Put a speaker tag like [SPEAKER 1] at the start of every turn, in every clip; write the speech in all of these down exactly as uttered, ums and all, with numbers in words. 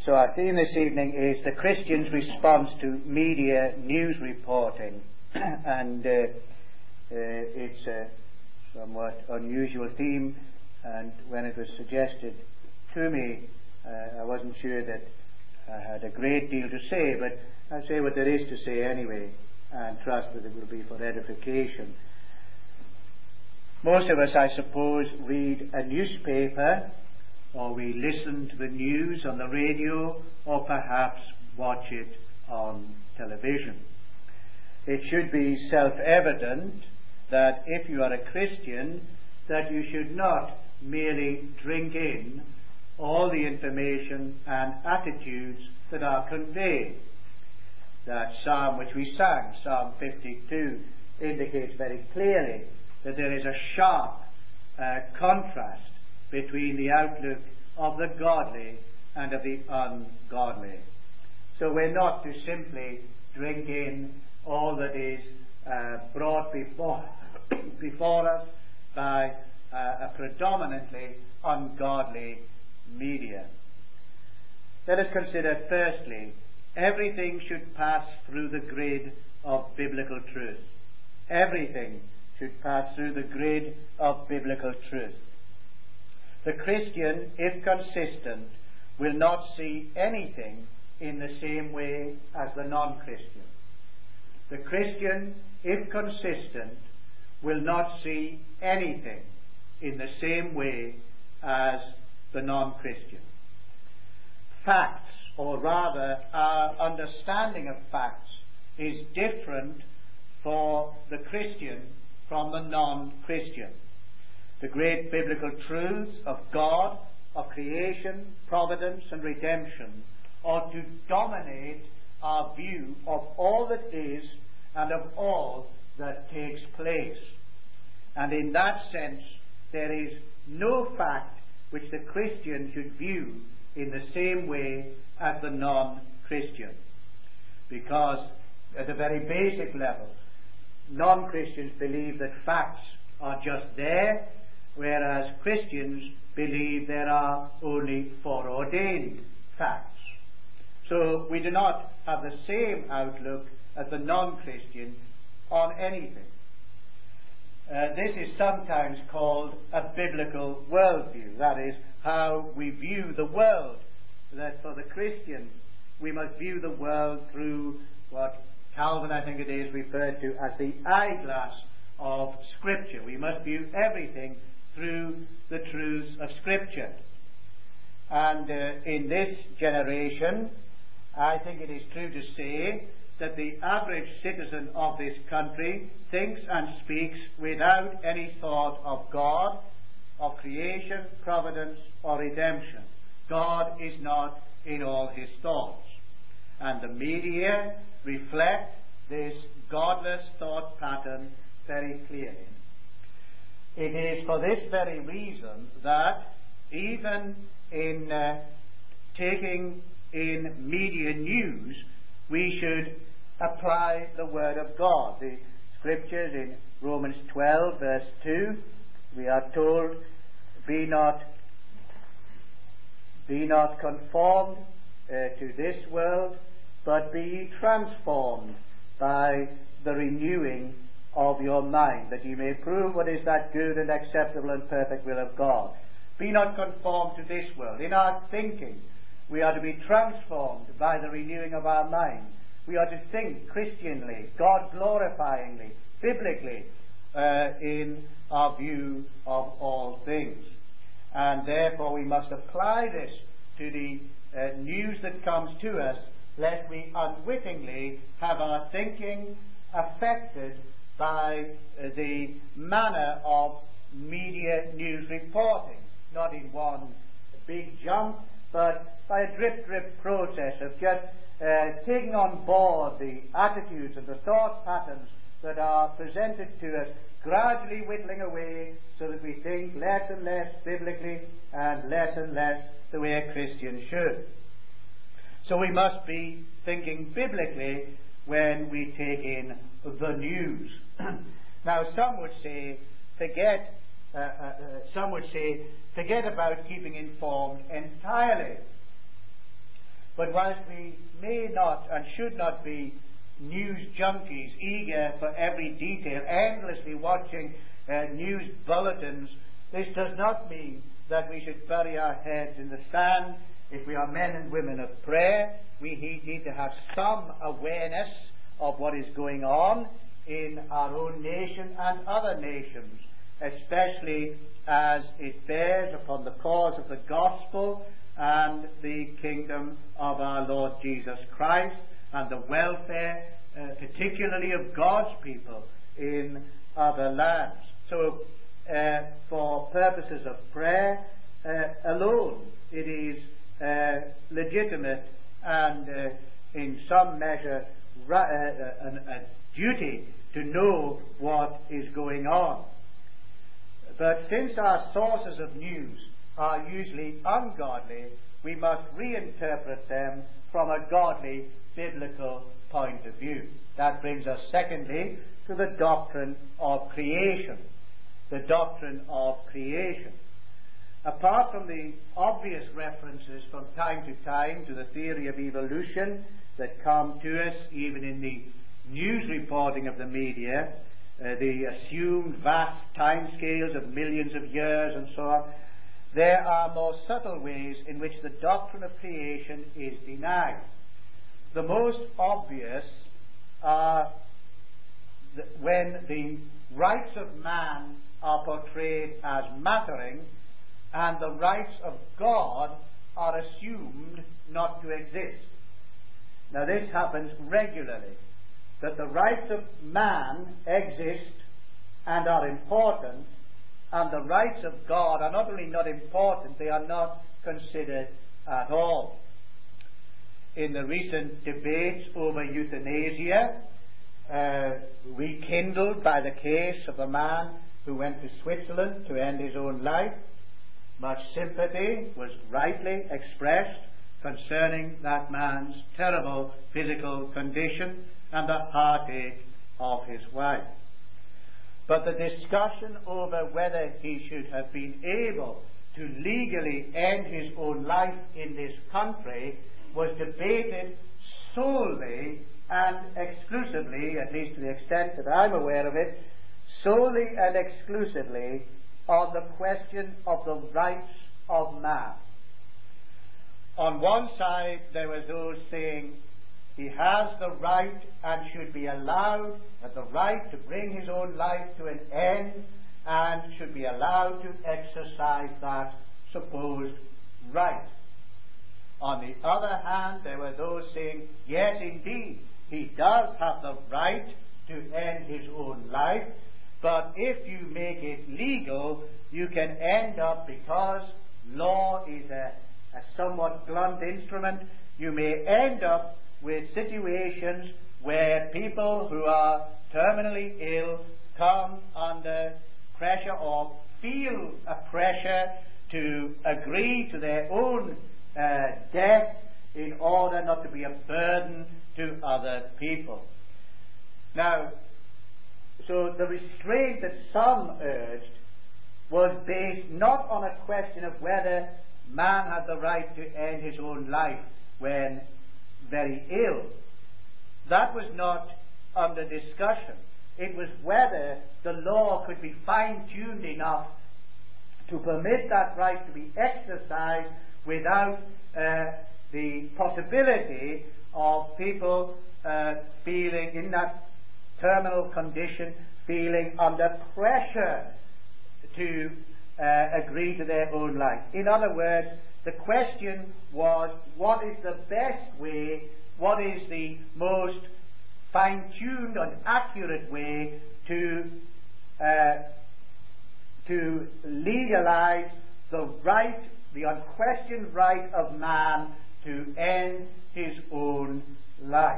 [SPEAKER 1] So our theme this evening is the Christian's response to media news reporting. and uh, uh, it's a somewhat unusual theme, and when it was suggested to me, uh, I wasn't sure that I had a great deal to say, but I'll say what there is to say anyway, and trust that it will be for edification. Most of us, I suppose, read a newspaper, or we listen to the news on the radio, or perhaps watch it on television. It should be self-evident that if you are a Christian, that you should not merely drink in all the information and attitudes that are conveyed. That psalm which we sang, Psalm fifty-two, indicates very clearly that there is a sharp uh, contrast between the outlook of the godly and of the ungodly. So we're not to simply drink in all that is uh, brought before, before us by uh, a predominantly ungodly media. Let us consider firstly, everything should pass through the grid of biblical truth. Everything should pass through the grid of biblical truth. The Christian, if consistent, will not see anything in the same way as the non-Christian. The Christian, if consistent, will not see anything in the same way as the non-Christian. Facts, or rather our understanding of facts, is different for the Christian from the non-Christian. The great biblical truths of God, of creation, providence and redemption ought to dominate our view of all that is and of all that takes place. And in that sense, there is no fact which the Christian should view in the same way as the non-Christian. Because at a very basic level, non-Christians believe that facts are just there, whereas Christians believe there are only foreordained facts. So we do not have the same outlook as the non-Christian on anything. Uh, this is sometimes called a biblical worldview. That is, how we view the world. That for the Christian, we must view the world through what Calvin, I think it is, referred to as the eyeglass of Scripture. We must view everything through the truths of Scripture. And uh, in this generation, I think it is true to say that the average citizen of this country thinks and speaks without any thought of God, of creation, providence, or redemption. God is not in all his thoughts. And the media reflect this godless thought pattern very clearly. It is for this very reason that even in uh, taking in media news, we should apply the Word of God. The Scriptures in Romans twelve, verse two, we are told, Be not, be not conformed uh, to this world, but be ye transformed by the renewing of your mind, that ye may prove what is that good and acceptable and perfect will of God. Be not conformed to this world. In our thinking, we are to be transformed by the renewing of our mind. We are to think Christianly, God-glorifyingly, biblically, uh, in our view of all things. And therefore we must apply this to the uh, news that comes to us, lest we unwittingly have our thinking affected by uh, the manner of media news reporting, not in one big jump, but by a drip-drip process of just uh, taking on board the attitudes and the thought patterns that are presented to us, gradually whittling away so that we think less and less biblically and less and less the way a Christian should. So we must be thinking biblically when we take in the news. Now, some would say, forget, uh, uh, uh, some would say, forget about keeping informed entirely. But whilst we may not and should not be news junkies, eager for every detail, endlessly watching uh, news bulletins, this does not mean that we should bury our heads in the sand. If we are men and women of prayer, we need to have some awareness of what is going on in our own nation and other nations, especially as it bears upon the cause of the gospel and the kingdom of our Lord Jesus Christ and the welfare, uh, particularly of God's people in other lands. So, uh, for purposes of prayer uh, alone, it is uh, legitimate and, uh, in some measure, ra- uh, a, a duty to know what is going on. But since our sources of news are usually ungodly, we must reinterpret them from a godly, biblical point of view. That brings us, secondly, to the doctrine of creation. The doctrine of creation. Apart from the obvious references from time to time to the theory of evolution that come to us even in the news reporting of the media, uh, the assumed vast timescales of millions of years and so on, there are more subtle ways in which the doctrine of creation is denied. The most obvious are the, when the rights of man are portrayed as mattering and the rights of God are assumed not to exist. Now this happens regularly, that the rights of man exist and are important, and the rights of God are not only not important, they are not considered at all. In the recent debates over euthanasia, uh, rekindled by the case of a man who went to Switzerland to end his own life, much sympathy was rightly expressed concerning that man's terrible physical condition and the heartache of his wife. But the discussion over whether he should have been able to legally end his own life in this country was debated solely and exclusively, at least to the extent that I'm aware of it, solely and exclusively on the question of the rights of man. On one side, there were those saying he has the right and should be allowed, had the right to bring his own life to an end and should be allowed to exercise that supposed right. On the other hand, there were those saying, yes, indeed, he does have the right to end his own life, but if you make it legal, you can end up, because law is a, a somewhat blunt instrument, you may end up with situations where people who are terminally ill come under pressure or feel a pressure to agree to their own uh, death in order not to be a burden to other people. Now, so the restraint that some urged was based not on a question of whether man had the right to end his own life when very ill. That was not under discussion. It was whether the law could be fine-tuned enough to permit that right to be exercised without uh, the possibility of people uh, feeling in that terminal condition, feeling under pressure to uh, agree to their own life. In other words, the question was, what is the best way, what is the most fine-tuned and accurate way to uh, to legalize the right, the unquestioned right of man to end his own life.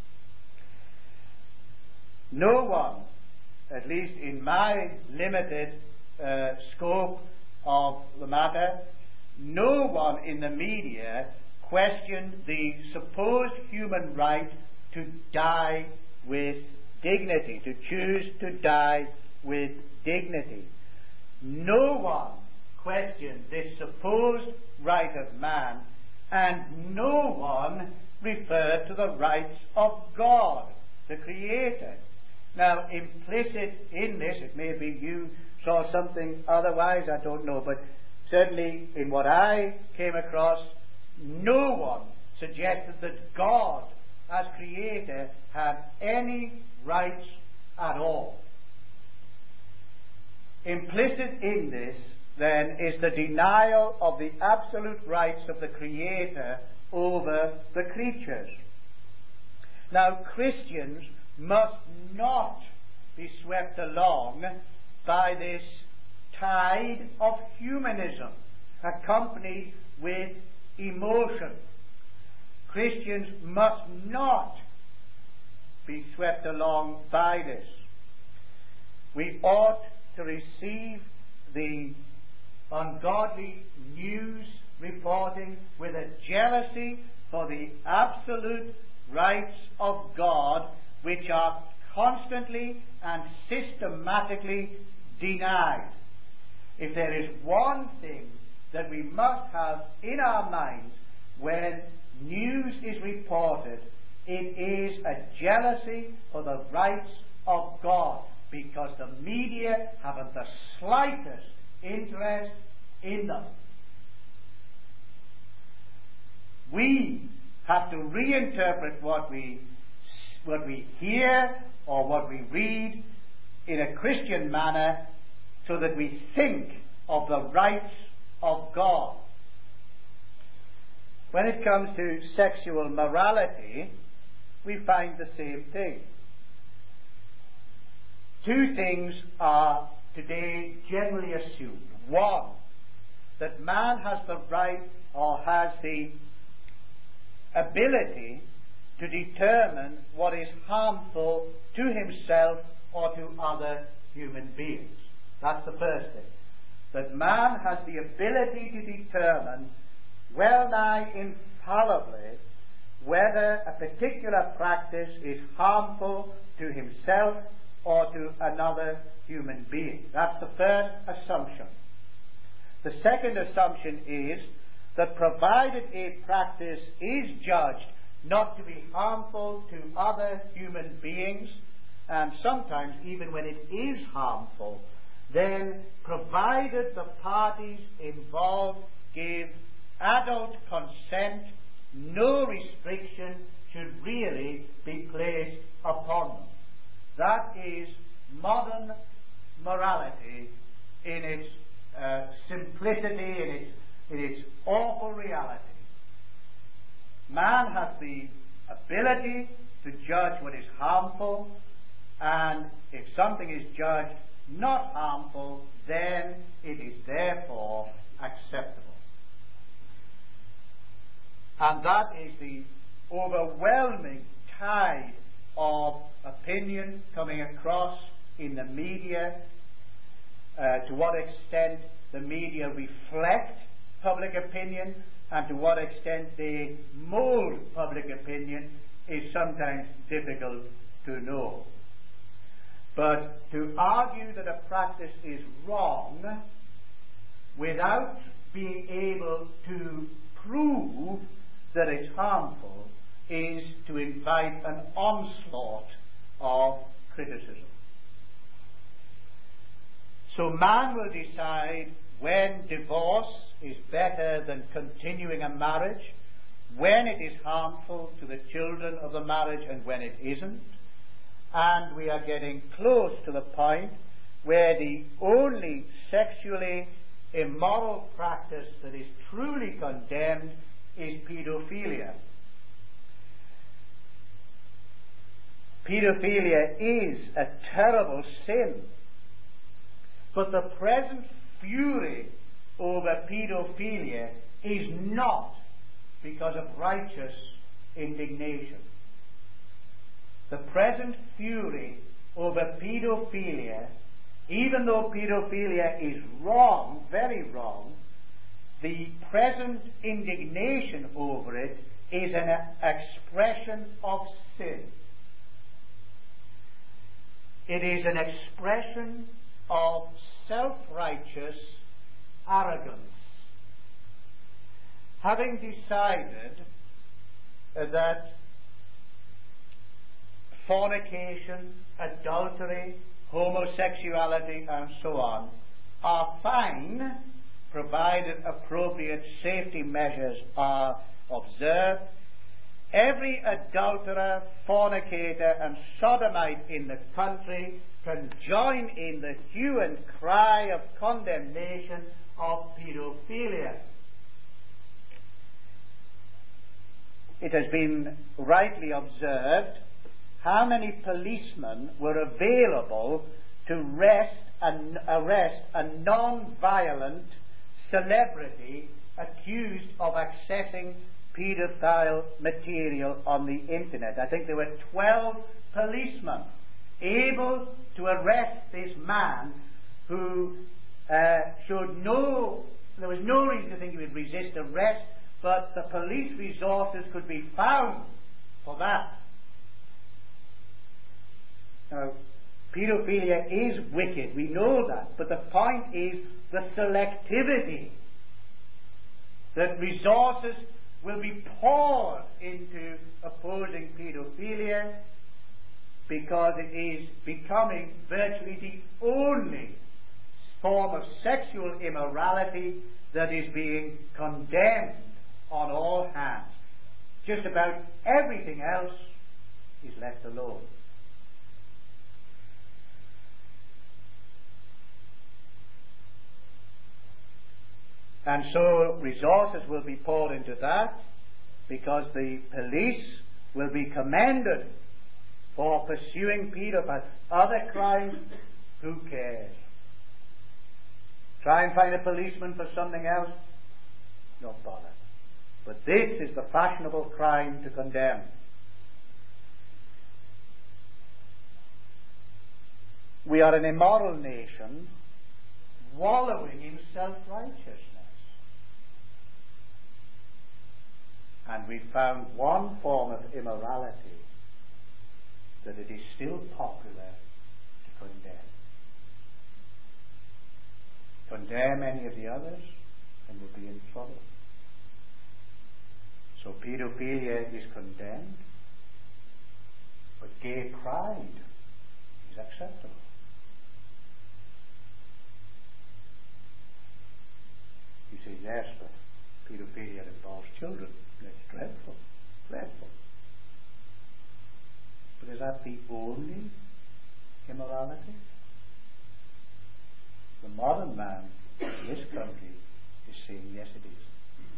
[SPEAKER 1] No one, at least in my limited uh, scope of the matter, no one in the media questioned the supposed human right to die with dignity, to choose to die with dignity. No one questioned this supposed right of man and no one referred to the rights of God, the Creator. Now, implicit in this, it may be you saw something otherwise, I don't know, but certainly in what I came across, no one suggested that God, as Creator, had any rights at all. Implicit in this, then, is the denial of the absolute rights of the Creator over the creatures. Now, Christians must not be swept along by this tide of humanism accompanied with emotion. Christians must not be swept along by this. We ought to receive the ungodly news reporting with a jealousy for the absolute rights of God, which are constantly and systematically denied. If there is one thing that we must have in our minds when news is reported, it is a jealousy for the rights of God, because the media haven't the slightest interest in them. We have to reinterpret what we what we hear or what we read in a Christian manner, so that we think of the rights of God. When it comes to sexual morality, we find the same thing. Two things are today generally assumed. One, that man has the right or has the ability to determine what is harmful to himself or to other human beings. That's the first thing. That man has the ability to determine, well nigh infallibly, whether a particular practice is harmful to himself or to another human being. That's the first assumption. The second assumption is that provided a practice is judged not to be harmful to other human beings, and sometimes even when it is harmful, then provided the parties involved give adult consent, no restriction should really be placed upon them. That is modern morality in its uh, simplicity, in its, in its awful reality. Man has the ability to judge what is harmful, and if something is judged not harmful, then it is therefore acceptable. And that is the overwhelming tide of opinion coming across in the media. Uh, to what extent the media reflect public opinion and to what extent they mold public opinion is sometimes difficult to know. But to argue that a practice is wrong without being able to prove that it's harmful is to invite an onslaught of criticism. So man will decide when divorce is better than continuing a marriage, when it is harmful to the children of the marriage and when it isn't. And we are getting close to the point where the only sexually immoral practice that is truly condemned is pedophilia. Pedophilia is a terrible sin. But the present fury over pedophilia is not because of righteous indignation. The present fury over pedophilia, even though pedophilia is wrong, very wrong, the present indignation over it is an expression of sin. It is an expression of self-righteous arrogance. having decided uh, that fornication, adultery, homosexuality, and so on are fine, provided appropriate safety measures are observed, every adulterer, fornicator, and sodomite in the country can join in the hue and cry of condemnation of paedophilia. It has been rightly observed how many policemen were available to arrest and arrest a non-violent celebrity accused of accessing paedophile material on the internet. I think there were twelve policemen able to arrest this man who uh, showed no, there was no reason to think he would resist arrest, but the police resources could be found for that. Now, paedophilia is wicked, we know that, but the point is the selectivity, that resources will be poured into opposing paedophilia because it is becoming virtually the only form of sexual immorality that is being condemned on all hands. Just about everything else is left alone. And so resources will be poured into that because the police will be commended for pursuing paedophiles. Other crimes, who cares? Try and find a policeman for something else, no bother. But this is the fashionable crime to condemn. We are an immoral nation wallowing in self-righteousness. And we found one form of immorality that it is still popular to condemn. Condemn any of the others and we'll be in trouble. So paedophilia is condemned, but gay pride is acceptable. You say, yes, but paedophilia involves children. That's dreadful, dreadful. But is that the only immorality? The modern man in this country is saying, yes, it is.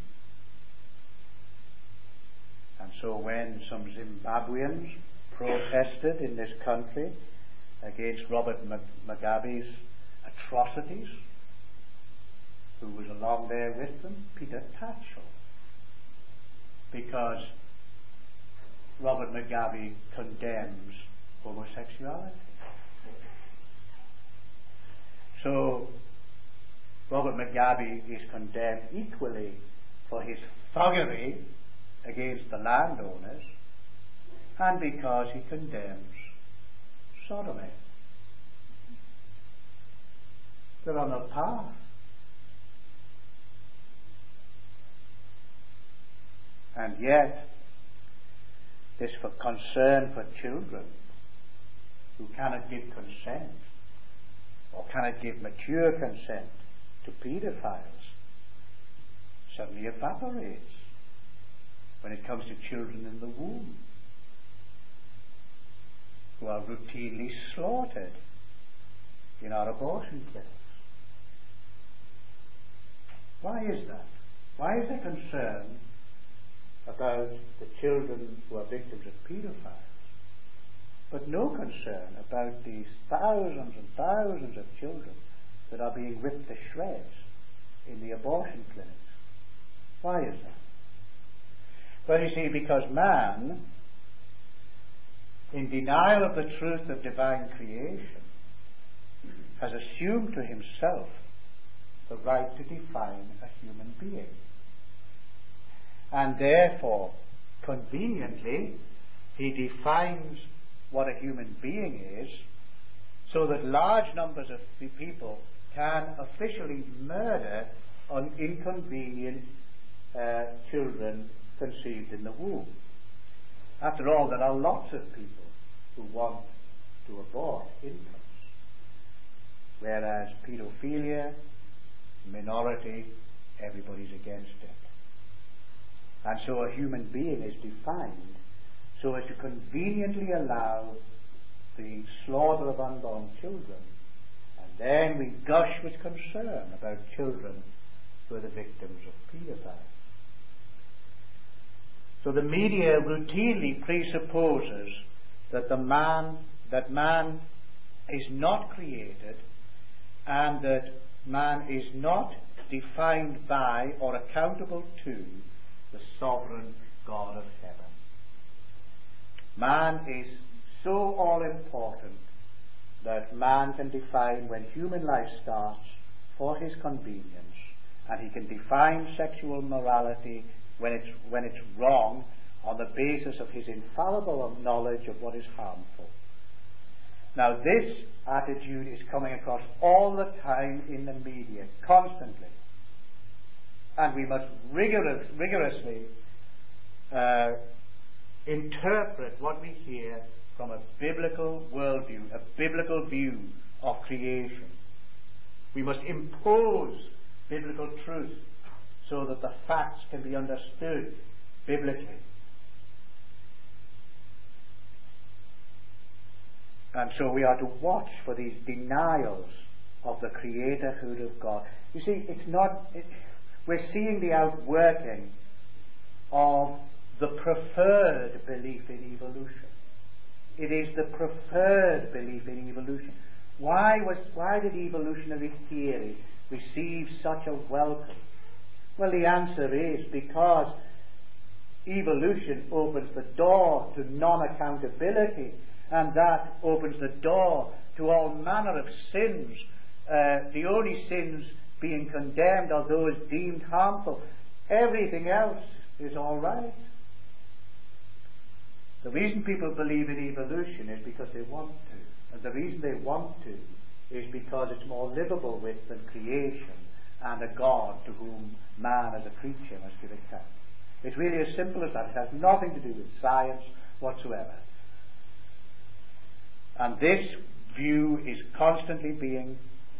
[SPEAKER 1] And so when some Zimbabweans protested in this country against Robert Mugabe's atrocities, who was along there with them? Peter Tatchell. Because Robert Mugabe condemns homosexuality. So Robert Mugabe is condemned equally for his thuggery against the landowners and because he condemns sodomy. They're on a path. And yet, this for concern for children who cannot give consent or cannot give mature consent to paedophiles suddenly evaporates when it comes to children in the womb who are routinely slaughtered in our abortion clinics. Why is that? Why is there concern about the children who are victims of paedophiles, but no concern about these thousands and thousands of children that are being ripped to shreds in the abortion clinics? Why is that? Well, you see, because man, in denial of the truth of divine creation, has assumed to himself the right to define a human being. And therefore, conveniently, he defines what a human being is so that large numbers of people can officially murder on inconvenient uh, children conceived in the womb. After all, there are lots of people who want to abort infants, whereas paedophilia, minority, everybody's against it. And so a human being is defined so as to conveniently allow the slaughter of unborn children, and then we gush with concern about children who are the victims of paedophiles. So the media routinely presupposes that the man that man is not created, and that man is not defined by or accountable to the sovereign God of heaven. Man is so all important that man can define when human life starts for his convenience, and he can define sexual morality when it's, when it's wrong on the basis of his infallible knowledge of what is harmful. Now, this attitude is coming across all the time in the media, constantly. And we must rigorous, rigorously uh, interpret what we hear from a biblical worldview, a biblical view of creation. We must impose biblical truth so that the facts can be understood biblically. And so we are to watch for these denials of the creatorhood of God. You see, it's not... It, we're seeing the outworking of the preferred belief in evolution. It is the preferred belief in evolution. Why was why did evolutionary theory receive such a welcome? Well, the answer is because evolution opens the door to non-accountability, and that opens the door to all manner of sins. Uh, the only sins being condemned are those deemed harmful. Everything else is all right. The reason people believe in evolution is because they want to. And the reason they want to is because it's more livable with than creation and a God to whom man as a creature must give account. It's really as simple as that. It has nothing to do with science whatsoever. And this view is constantly being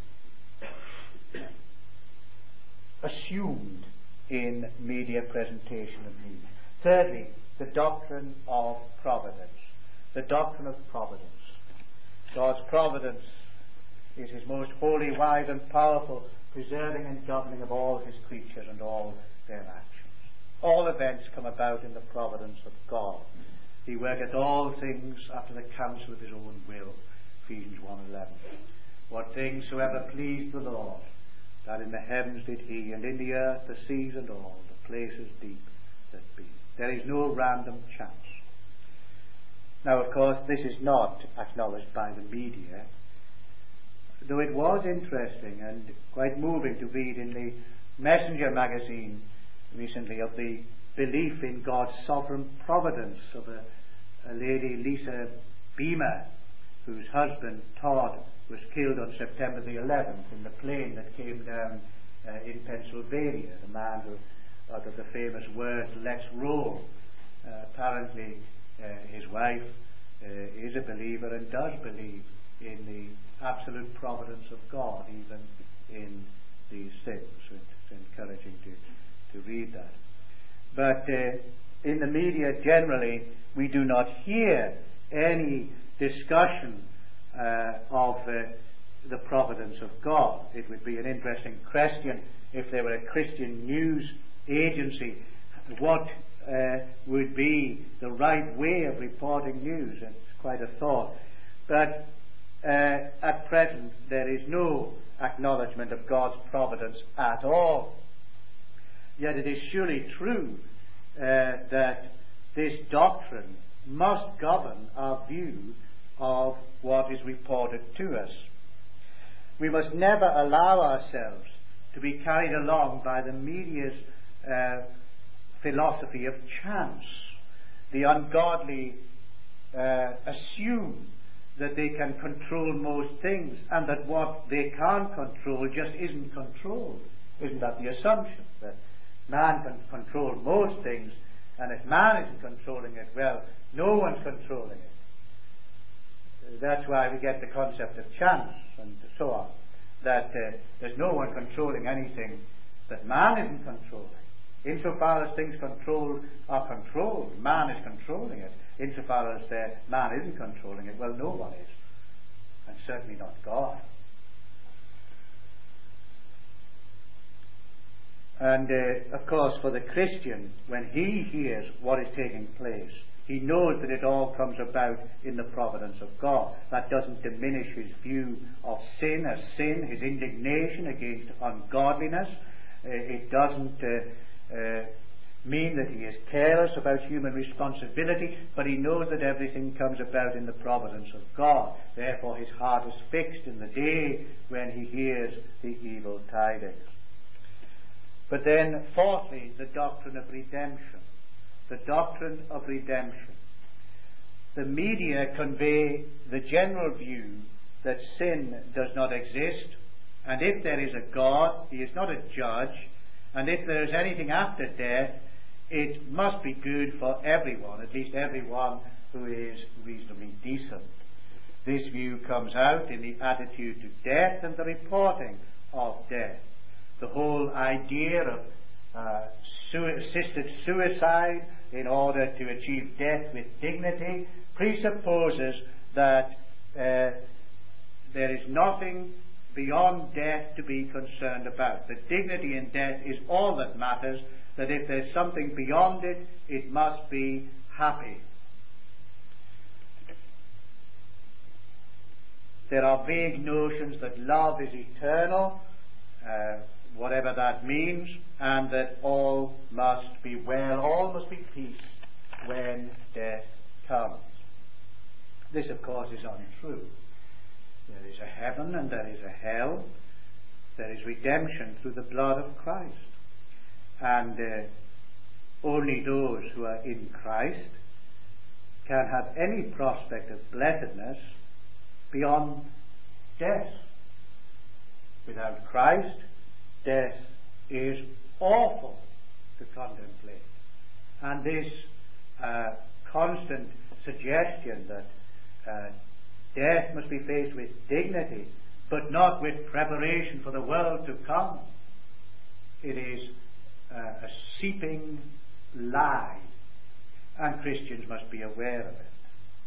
[SPEAKER 1] assumed in media presentation of news. Thirdly, the doctrine of providence. The doctrine of providence. God's providence is his most holy, wise and powerful preserving and governing of all his creatures and all their actions. All events come about in the providence of God. He worketh all things after the counsel of his own will. Ephesians one eleven. What things soever pleased the Lord, that in the heavens did he, and in the earth the seas and all, the places deep that be. There is no random chance. Now, of course, this is not acknowledged by the media, though it was interesting and quite moving to read in the Messenger magazine recently of the belief in God's sovereign providence of a, a lady, Lisa Beamer, whose husband, Todd, was killed on September the eleventh in the plane that came down uh, in Pennsylvania. The man who uttered the famous words, "Let's roll." Uh, apparently, uh, his wife uh, is a believer and does believe in the absolute providence of God, even in these things. It's encouraging to, to read that. But uh, in the media generally, we do not hear any discussion uh, of uh, the providence of God. It would be an interesting question if there were a Christian news agency, what uh, would be the right way of reporting news? It's quite a thought. But uh, at present, there is no acknowledgement of God's providence at all. Yet it is surely true uh, that this doctrine must govern our view of what is reported to us. We must never allow ourselves to be carried along by the media's uh, philosophy of chance. The ungodly uh, assume that they can control most things, and that what they can't control just isn't controlled. Isn't that the assumption? That Man can control most things, and if man isn't controlling it, well, no one's controlling it. That's why we get the concept of chance and so on, that uh, there's no one controlling anything that man isn't controlling. Insofar as things controlled are controlled, man is controlling it. Insofar as uh, man isn't controlling it, well, no one is. And certainly not God. And uh, of course, for the Christian, when he hears what is taking place, he knows that it all comes about in the providence of God. That doesn't diminish his view of sin as sin, his indignation against ungodliness. Uh, it doesn't uh, uh, mean that he is careless about human responsibility, but he knows that everything comes about in the providence of God. Therefore his heart is fixed in the day when he hears the evil tidings. But then, fourthly, the doctrine of redemption. The doctrine of redemption. The media convey the general view that sin does not exist, and if there is a God, he is not a judge, and if there is anything after death, it must be good for everyone, at least everyone who is reasonably decent. This view comes out in the attitude to death and the reporting of death. The whole idea of uh, su- assisted suicide in order to achieve death with dignity presupposes that uh, there is nothing beyond death to be concerned about. The dignity in death is all that matters, that if there's something beyond it, it must be happy. There are vague notions that love is eternal, uh, whatever that means, and that all must be well, all must be peace when death comes. This, of course, is untrue. There is a heaven and there is a hell. There is redemption through the blood of Christ. And uh, only those who are in Christ can have any prospect of blessedness beyond death. Without Christ, death is awful to contemplate. And this uh, constant suggestion that uh, death must be faced with dignity, but not with preparation for the world to come, it is uh, a seeping lie, and Christians must be aware of it.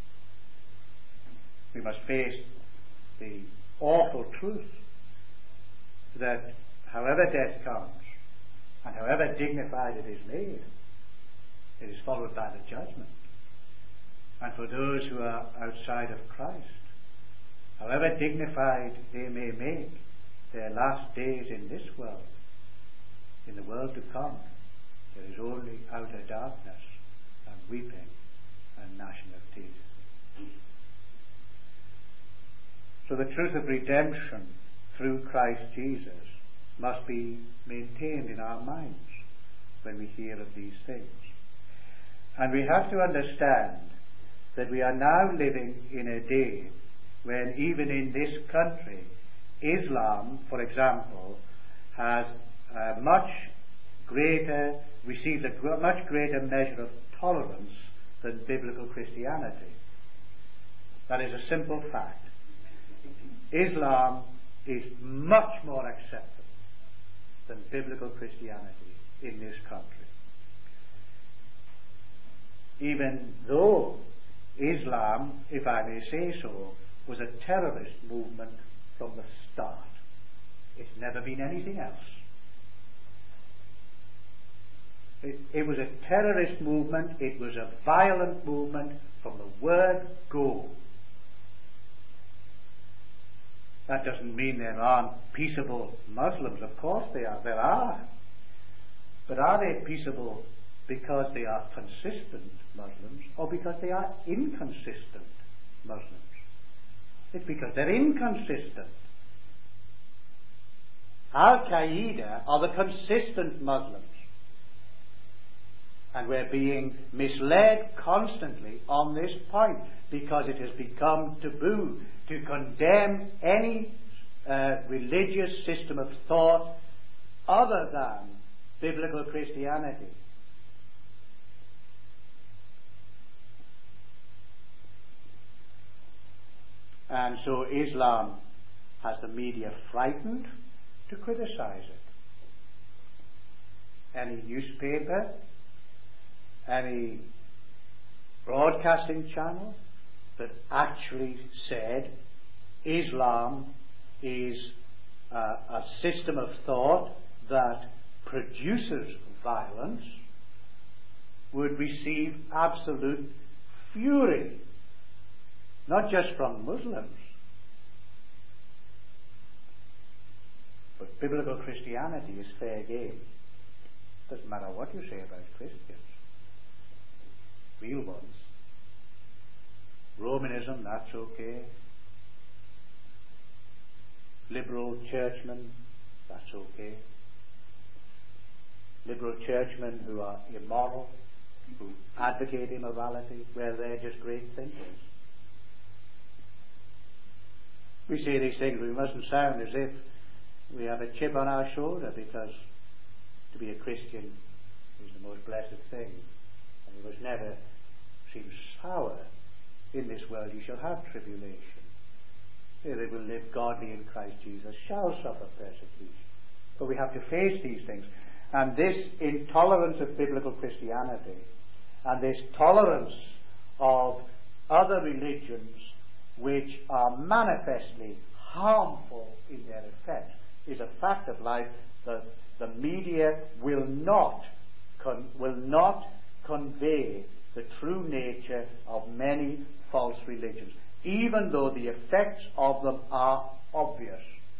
[SPEAKER 1] We must face the awful truth that however death comes, and however dignified it is made, it is followed by the judgment. And for those who are outside of Christ, however dignified they may make their last days in this world, in the world to come, there is only outer darkness and weeping and gnashing of teeth. So the truth of redemption through Christ Jesus must be maintained in our minds when we hear of these things. And we have to understand that we are now living in a day when even in this country, Islam, for example, has a much greater, receives a gr- much greater measure of tolerance than biblical Christianity. That is a simple fact. Islam is much more acceptable than biblical Christianity in this country. Even though Islam, if I may say so, was a terrorist movement from the start. It's never been anything else. It, it was a terrorist movement, it was a violent movement from the word go. That doesn't mean there aren't peaceable Muslims. Of course they are. There are. But are they peaceable because they are consistent Muslims or because they are inconsistent Muslims? It's because they're inconsistent. Al-Qaeda are the consistent Muslims. And we're being misled constantly on this point because it has become taboo to condemn any uh, religious system of thought other than biblical Christianity. And so Islam has the media frightened to criticize it. Any newspaper, any broadcasting channel that actually said Islam is uh, a system of thought that produces violence would receive absolute fury, not just from Muslims, but biblical Christianity is fair game. Doesn't matter what you say about Christians, real ones. Romanism, that's okay. Liberal churchmen, that's okay. Liberal churchmen who are immoral, who advocate immorality, well, they're just great thinkers. We say these things, we mustn't sound as if we have a chip on our shoulder, because to be a Christian is the most blessed thing. And we must never seem sour. In this world you shall have tribulation. They that will live godly in Christ Jesus shall suffer persecution. But we have to face these things. And this intolerance of biblical Christianity and this tolerance of other religions which are manifestly harmful in their effect is a fact of life that the media will not con- will not convey the true nature of many false religions, even though the effects of them are obvious.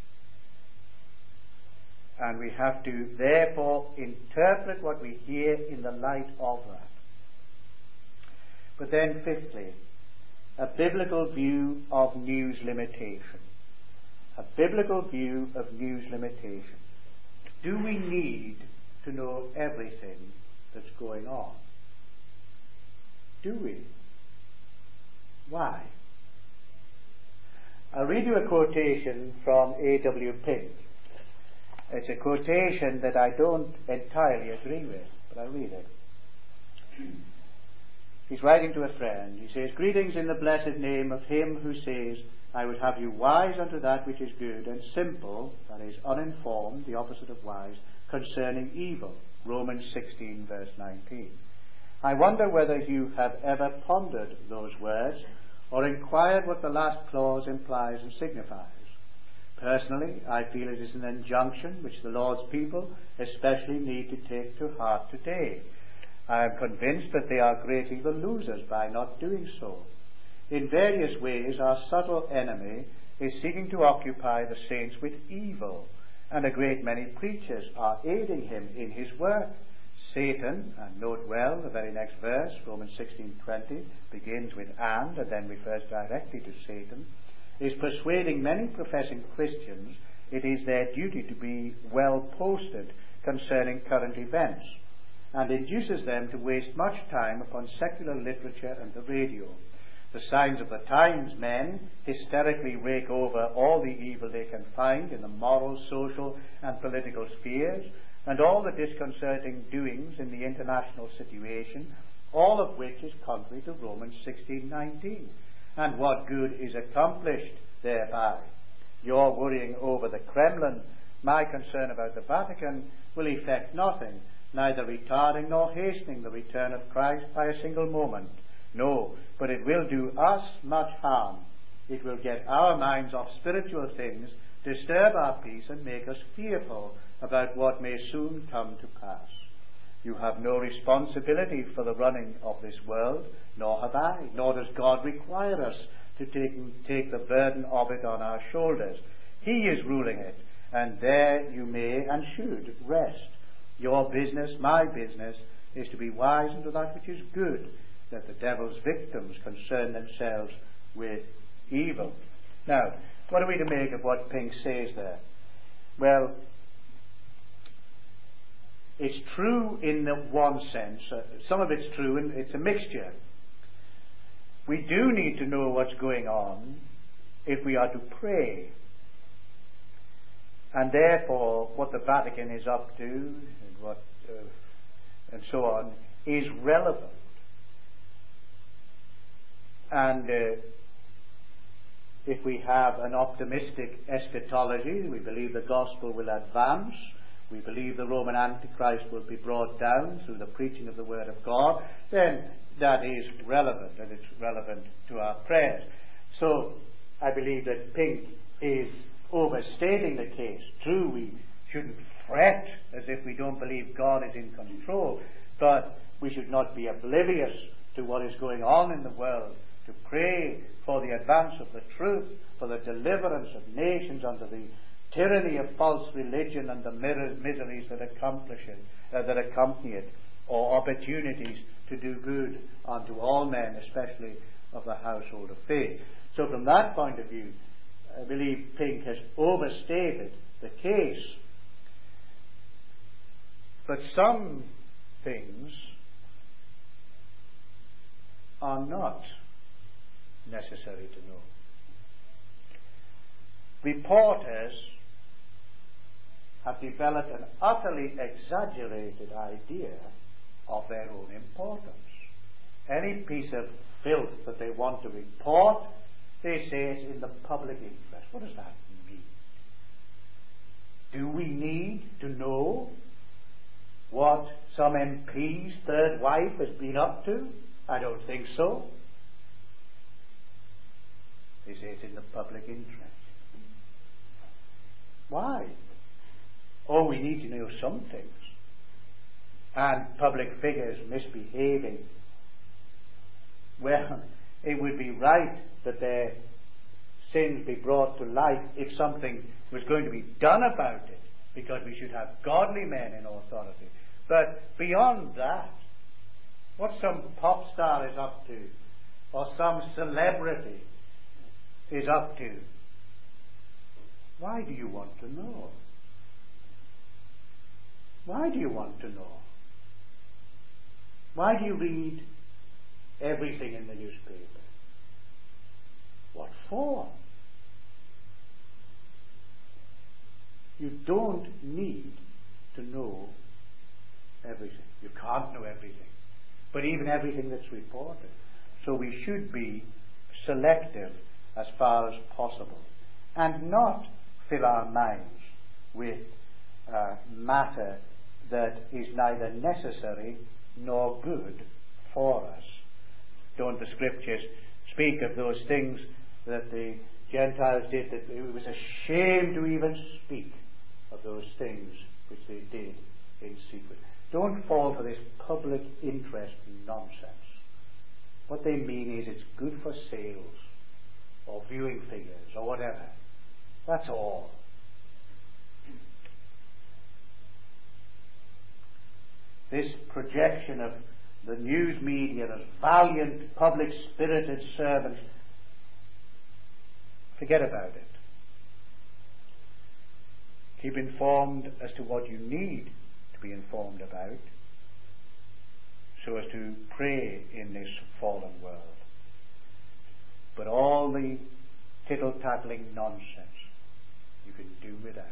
[SPEAKER 1] And we have to therefore interpret what we hear in the light of that. But then fifthly, a biblical view of news limitation. A biblical view of news limitation. Do we need to know everything that's going on? Do we? Why? I'll read you a quotation from A W Pink. It's a quotation that I don't entirely agree with, but I'll read it. He's writing to a friend. He says, "Greetings in the blessed name of him who says, I would have you wise unto that which is good, and simple, that is, uninformed, the opposite of wise, concerning evil." Romans sixteen, verse nineteen. I wonder whether you have ever pondered those words, or inquired what the last clause implies and signifies. Personally, I feel it is an injunction which the Lord's people especially need to take to heart today. I am convinced that they are greatly the losers by not doing so. In various ways, our subtle enemy is seeking to occupy the saints with evil, and a great many preachers are aiding him in his work. Satan, and note well the very next verse, Romans sixteen twenty, begins with "and" and then refers directly to Satan, is persuading many professing Christians it is their duty to be well posted concerning current events, and induces them to waste much time upon secular literature and the radio. The signs of the times men hysterically rake over all the evil they can find in the moral, social, and political spheres, and all the disconcerting doings in the international situation, all of which is contrary to Romans sixteen nineteen. And what good is accomplished thereby? Your worrying over the Kremlin, my concern about the Vatican, will effect nothing, neither retarding nor hastening the return of Christ by a single moment. No, but it will do us much harm. It will get our minds off spiritual things, disturb our peace, and make us fearful about what may soon come to pass. You have no responsibility for the running of this world, nor have I, nor does God require us to take, take the burden of it on our shoulders. He is ruling it, and there you may and should rest. Your business, my business, is to be wise unto that which is good, that the devil's victims concern themselves with evil. Now, what are we to make of what Pink says there? Well, it's true in the one sense. Uh, some of it's true, and it's a mixture. We do need to know what's going on if we are to pray. And therefore, what the Vatican is up to, and what uh, and so on, is relevant. And uh, if we have an optimistic eschatology, we believe the gospel will advance, we believe the Roman Antichrist will be brought down through the preaching of the Word of God, then that is relevant, and it's relevant to our prayers. So I believe that Pink is overstating the case. True, we shouldn't fret as if we don't believe God is in control, but we should not be oblivious to what is going on in the world, to pray for the advance of the truth, for the deliverance of nations under the tyranny of false religion and the miseries that accomplish it, uh, that accompany it, or opportunities to do good unto all men, especially of the household of faith. So from that point of view, I believe Pink has overstated the case. But some things are not necessary to know. Reporters have developed an utterly exaggerated idea of their own importance. Any piece of filth that they want to report, they say it's in the public interest. What does that mean? Do we need to know what some M P's third wife has been up to? I don't think so. They say it's in the public interest. Why? Oh, we need to know some things. And public figures misbehaving. Well, it would be right that their sins be brought to light if something was going to be done about it, because we should have godly men in authority. But beyond that, what some pop star is up to, or some celebrity is up to, why do you want to know? Why do you want to know? Why do you read everything in the newspaper? What for? You don't need to know everything. You can't know everything. But even everything that's reported. So we should be selective as far as possible, and not fill our minds with uh, matter that is neither necessary nor good for us. Don't the scriptures speak of those things that the Gentiles did, that it was a shame to even speak of those things which they did in secret? Don't fall for this public interest nonsense. What they mean is it's good for sales, or viewing figures, or whatever. That's all. This projection of the news media as valiant, public-spirited servants, forget about it. Keep informed as to what you need to be informed about, so as to pray in this fallen world. But all the tittle-tattling nonsense you can do without.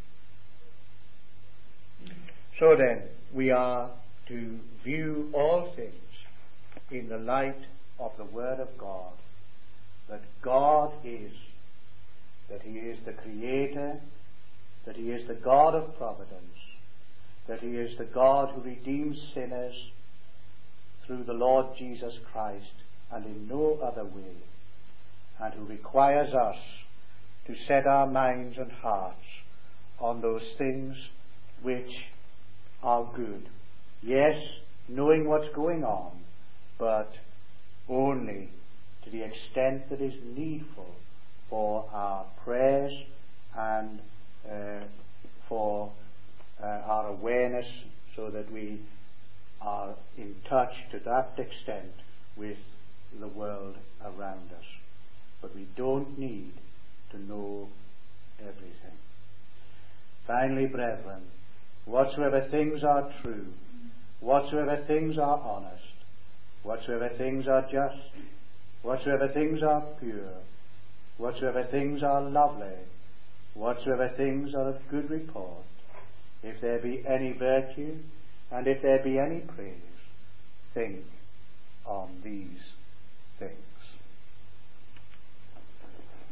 [SPEAKER 1] So then, we are to view all things in the light of the Word of God, that God is, that He is the Creator, that He is the God of providence, that He is the God who redeems sinners through the Lord Jesus Christ and in no other way, and who requires us to set our minds and hearts on those things which are good. Yes, knowing what's going on, but only to the extent that is needful for our prayers and uh, for uh, our awareness, so that we are in touch to that extent with the world around us. But we don't need to know everything. Finally, brethren, whatsoever things are true, whatsoever things are honest, whatsoever things are just, whatsoever things are pure, whatsoever things are lovely, whatsoever things are of good report, if there be any virtue, And if there be any praise, think on